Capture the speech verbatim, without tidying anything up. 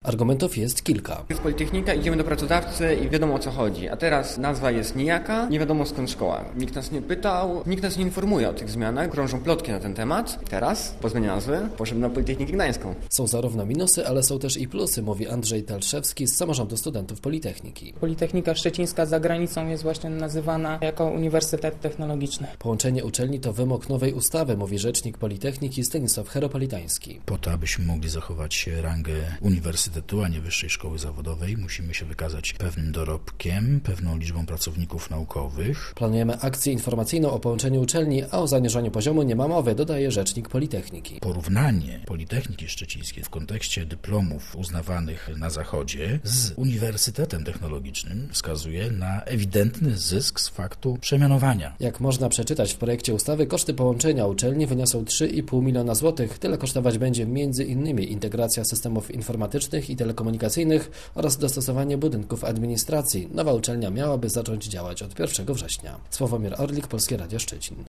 Argumentów jest kilka. Jest Politechnika, idziemy do pracodawcy i wiadomo o co chodzi. A teraz nazwa jest nijaka, nie wiadomo skąd szkoła. Nikt nas nie pytał, nikt nas nie informuje o tych zmianach. Krążą plotki na ten temat. Teraz, po zmianie nazwy, poszedłem na Politechnikę Gdańską. Są zarówno minusy, ale są też i plusy, mówi Andrzej Talszewski z Samorządu Studentów Politechniki. Politechnika Szczecińska za granicą jest właśnie nazywana jako Uniwersytet Technologiczny. Połączenie uczelni to wymóg nowej ustawy, mówi rzecznik Politechniki Stanisław Heropolitański. Po to, abyśmy mogli zachować rangę uniwersytetu, a nie wyższej szkoły zawodowej, musimy się wykazać pewnym dorobkiem, pewną liczbą pracowników naukowych. Planujemy akcję informacyjną o połączeniu uczelni, a o zaniżaniu poziomu nie ma mowy, dodaje rzecznik Politechniki. Porównanie Politechniki Szczecińskiej w kontekście dyplomów uznawanych na Zachodzie z Uniwersytetem Technologicznym wskazuje na ewidentny zysk z faktu przemianowania. Jak można przeczytać w projekcie ustawy, koszty połączenia uczelni wyniosą trzy i pół miliona złotych. Tyle kosztować będzie między innymi integracja systemów informatycznych i telekomunikacyjnych oraz dostosowanie budynków administracji. Nowa uczelnia miałaby zacząć działać od pierwszego września. Sławomir Orlik, Polskie Radio Szczecin.